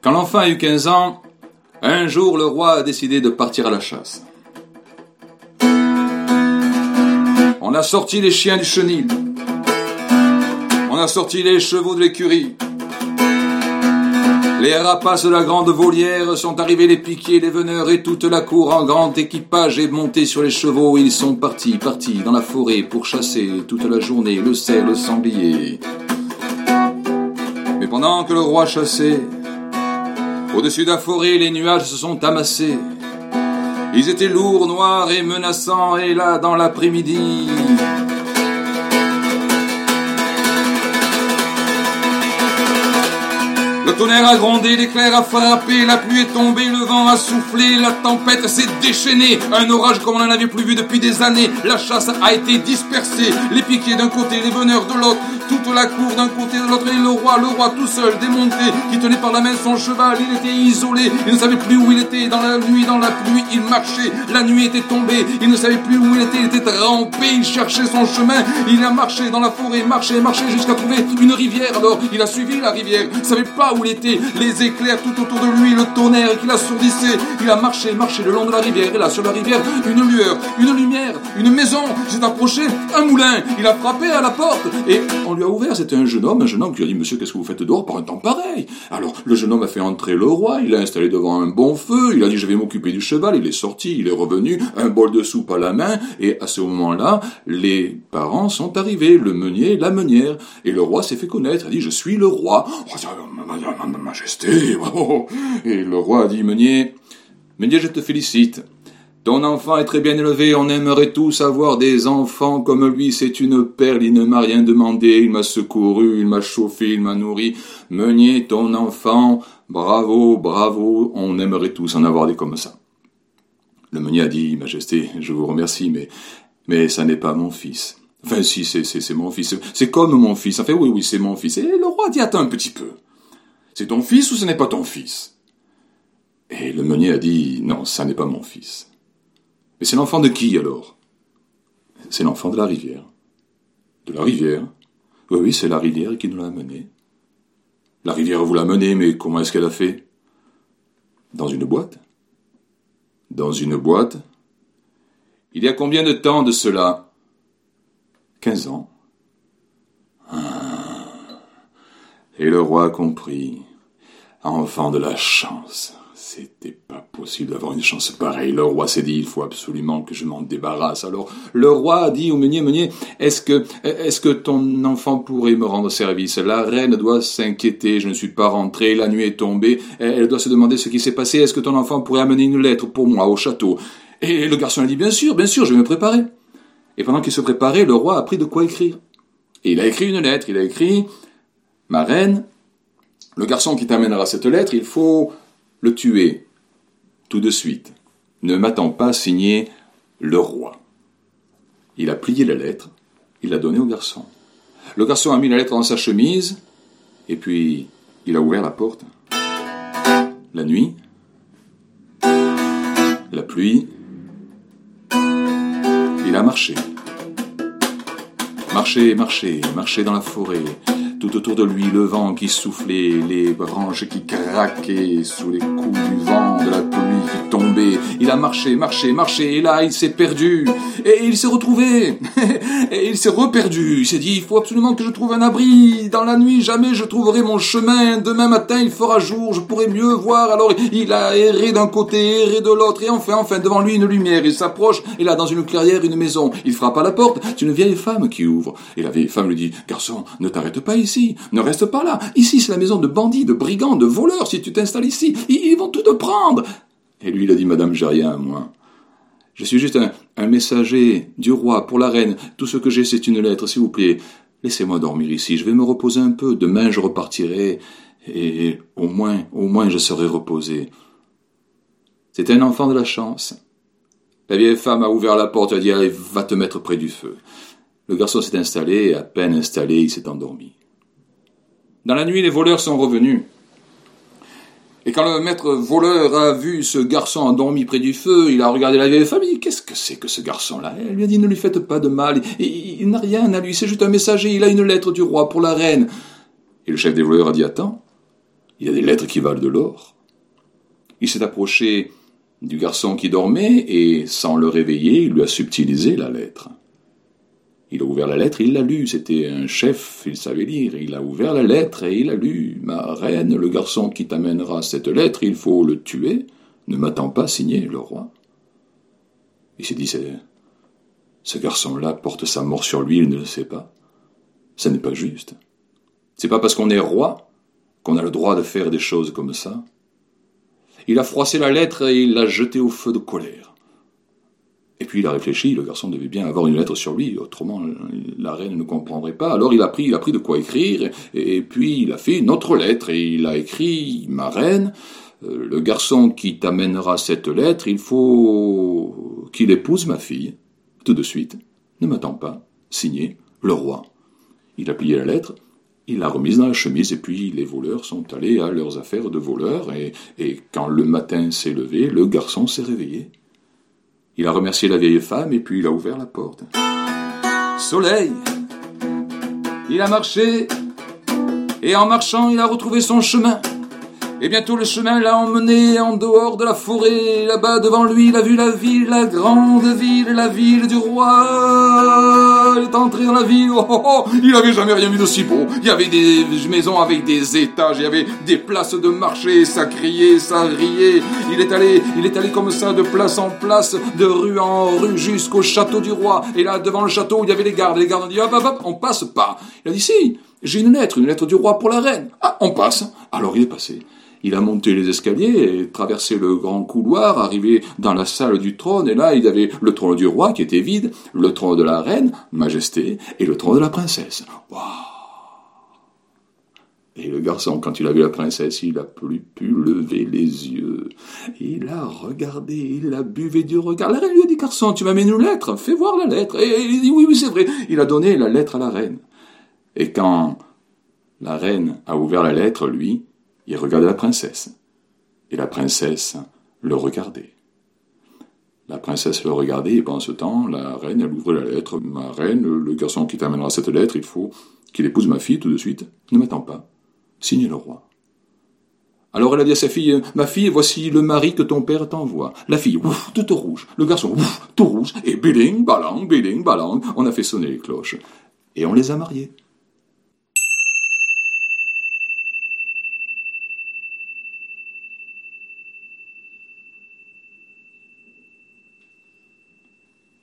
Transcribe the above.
Quand l'enfant a eu 15 ans, un jour le roi a décidé de partir à la chasse. On a sorti les chiens du chenil. On a sorti les chevaux de l'écurie. Les rapaces de la grande volière sont arrivés, les piquiers, les veneurs et toute la cour en grand équipage est montée sur les chevaux. Ils sont partis dans la forêt pour chasser toute la journée le cerf, le sanglier. Mais pendant que le roi chassait, au-dessus de la forêt, les nuages se sont amassés. Ils étaient lourds, noirs et menaçants, et là, dans l'après-midi, le tonnerre a grondé, l'éclair a frappé, la pluie est tombée, le vent a soufflé, la tempête s'est déchaînée, un orage comme on n'en avait plus vu depuis des années, la chasse a été dispersée, les piquiers d'un côté, les veneurs de l'autre, toute la cour d'un côté de l'autre, et le roi tout seul, démonté, qui tenait par la main son cheval, il était isolé, il ne savait plus où il était, dans la nuit, dans la pluie, il marchait, la nuit était tombée, il ne savait plus où il était trempé, il cherchait son chemin, il a marché dans la forêt, marché, jusqu'à trouver une rivière, alors il a suivi la rivière, il savait pas où il était, les éclairs tout autour de lui, le tonnerre qui l'assourdissait, il a marché le long de la rivière, et là sur la rivière, une lueur, une lumière, une maison, il s'est approché, un moulin, il a frappé à la porte, et on lui a ouvert, c'était un jeune homme qui a dit, monsieur, qu'est-ce que vous faites dehors par un temps pareil? Alors, le jeune homme a fait entrer le roi, il l'a installé devant un bon feu, il a dit, je vais m'occuper du cheval, il est sorti, il est revenu, un bol de soupe à la main, et à ce moment-là, les parents sont arrivés, le meunier, la meunière, et le roi s'est fait connaître, il a dit, je suis le roi, ma majesté, et le roi a dit, meunier, je te félicite. Ton enfant est très bien élevé, on aimerait tous avoir des enfants comme lui, c'est une perle, il ne m'a rien demandé, il m'a secouru, il m'a chauffé, il m'a nourri. Meunier, ton enfant, bravo, on aimerait tous en avoir des comme ça. Le meunier a dit, majesté, je vous remercie, mais ça n'est pas mon fils. Enfin si, c'est mon fils, c'est comme mon fils, enfin oui, c'est mon fils. Et le roi dit, attends un petit peu, c'est ton fils ou ce n'est pas ton fils? Et le meunier a dit, non, ça n'est pas mon fils. Mais c'est l'enfant de qui, alors? C'est l'enfant de la rivière. De la rivière? Oui, c'est la rivière qui nous l'a amené. La rivière vous l'a amené, mais comment est-ce qu'elle a fait? Dans une boîte? Dans une boîte? Il y a combien de temps de cela? 15 ans. Et le roi a compris. Enfant de la chance. C'était pas possible d'avoir une chance pareille. Le roi s'est dit, il faut absolument que je m'en débarrasse. Alors, le roi a dit au meunier, est-ce que ton enfant pourrait me rendre service? La reine doit s'inquiéter, je ne suis pas rentré, la nuit est tombée, elle doit se demander ce qui s'est passé, est-ce que ton enfant pourrait amener une lettre pour moi au château? Et le garçon a dit, bien sûr, je vais me préparer. Et pendant qu'il se préparait, le roi a appris de quoi écrire. Et il a écrit une lettre, il a écrit, ma reine, le garçon qui t'amènera cette lettre, il faut le tuer, tout de suite. Ne m'attends pas, signé le roi. Il a plié la lettre, il l'a donnée au garçon. Le garçon a mis la lettre dans sa chemise, et puis il a ouvert la porte. La nuit, la pluie, il a marché. Marché dans la forêt. Tout autour de lui, le vent qui soufflait, les branches qui craquaient sous les coups du vent, de la pluie qui tombait. Il a marché, et là, il s'est perdu. Et il s'est retrouvé. Et il s'est reperdu. Il s'est dit, il faut absolument que je trouve un abri. Dans la nuit, jamais je trouverai mon chemin. Demain matin, il fera jour, je pourrai mieux voir. Alors, il a erré d'un côté, erré de l'autre. Et enfin, devant lui, une lumière. Il s'approche. Et là, dans une clairière, une maison. Il frappe à la porte. C'est une vieille femme qui ouvre. Et la vieille femme lui dit, garçon, ne t'arrête pas ici, ne reste pas là. Ici, c'est la maison de bandits, de brigands, de voleurs. Si tu t'installes ici, ils vont tout te prendre. Et lui, il a dit, madame, j'ai rien, moi. Je suis juste un messager du roi pour la reine. Tout ce que j'ai, c'est une lettre, s'il vous plaît. Laissez-moi dormir ici. Je vais me reposer un peu. Demain, je repartirai. Et au moins, je serai reposé. C'était un enfant de la chance. La vieille femme a ouvert la porte et a dit, allez, va te mettre près du feu. Le garçon s'est installé, et à peine installé, il s'est endormi. Dans la nuit, les voleurs sont revenus. Et quand le maître voleur a vu ce garçon endormi près du feu, il a regardé la vieille femme, il dit, qu'est-ce que c'est que ce garçon-là? Elle lui a dit, ne lui faites pas de mal, il n'a rien à lui, c'est juste un messager, il a une lettre du roi pour la reine. Et le chef des voleurs a dit, attends, Il y a des lettres qui valent de l'or. Il s'est approché du garçon qui dormait et, sans le réveiller, il lui a subtilisé la lettre. Il a ouvert la lettre et il l'a lue. C'était un chef, il savait lire. Il a ouvert la lettre et il a lu. « Ma reine, le garçon qui t'amènera cette lettre, il faut le tuer. Ne m'attends pas, signé le roi. » Il s'est dit, ce garçon-là porte sa mort sur lui, il ne le sait pas. Ça n'est pas juste. C'est pas parce qu'on est roi qu'on a le droit de faire des choses comme ça. Il a froissé la lettre et il l'a jetée au feu de colère. Et puis il a réfléchi, le garçon devait bien avoir une lettre sur lui, autrement la reine ne comprendrait pas. Alors il a pris de quoi écrire, et puis il a fait une autre lettre, et il a écrit « Ma reine, le garçon qui t'amènera cette lettre, il faut qu'il épouse ma fille. Tout de suite, ne m'attends pas. Signé, le roi. » Il a plié la lettre, il l'a remise dans la chemise, et puis les voleurs sont allés à leurs affaires de voleurs, et quand le matin s'est levé, le garçon s'est réveillé. Il a remercié la vieille femme, et puis il a ouvert la porte. Soleil! Il a marché, et en marchant, il a retrouvé son chemin. Et bientôt le chemin l'a emmené en dehors de la forêt. Là-bas devant lui, il a vu la ville, la grande ville, la ville du roi. Il est entré dans la ville, il n'avait jamais rien vu d'aussi beau. Il y avait des maisons avec des étages, il y avait des places de marché, ça criait, ça riait. Il est allé comme ça de place en place, de rue en rue jusqu'au château du roi. Et là, devant le château, il y avait les gardes. Les gardes ont dit, hop, on passe pas. Il a dit, si, j'ai une lettre du roi pour la reine. Ah, on passe. Alors il est passé. Il a monté les escaliers, et traversé le grand couloir, arrivé dans la salle du trône, et là, il y avait le trône du roi qui était vide, le trône de la reine, majesté, et le trône de la princesse. Waouh! Et le garçon, quand il a vu la princesse, il n'a plus pu lever les yeux. Il a regardé, il a buvé du regard. La reine lui a dit, garçon, tu m'amènes une lettre, fais voir la lettre. Et il dit, oui, c'est vrai. Il a donné la lettre à la reine. Et quand la reine a ouvert la lettre, lui, il regardait la princesse. Et la princesse le regardait. La princesse le regardait, et pendant ce temps, la reine, elle ouvrait la lettre. Ma reine, le garçon qui t'amènera cette lettre, il faut qu'il épouse ma fille tout de suite. Ne m'attends pas. Signe le roi. Alors elle a dit à sa fille, ma fille, voici le mari que ton père t'envoie. La fille, ouf, toute rouge. Le garçon, ouf, tout rouge. Et biling, balang, on a fait sonner les cloches. Et on les a mariés.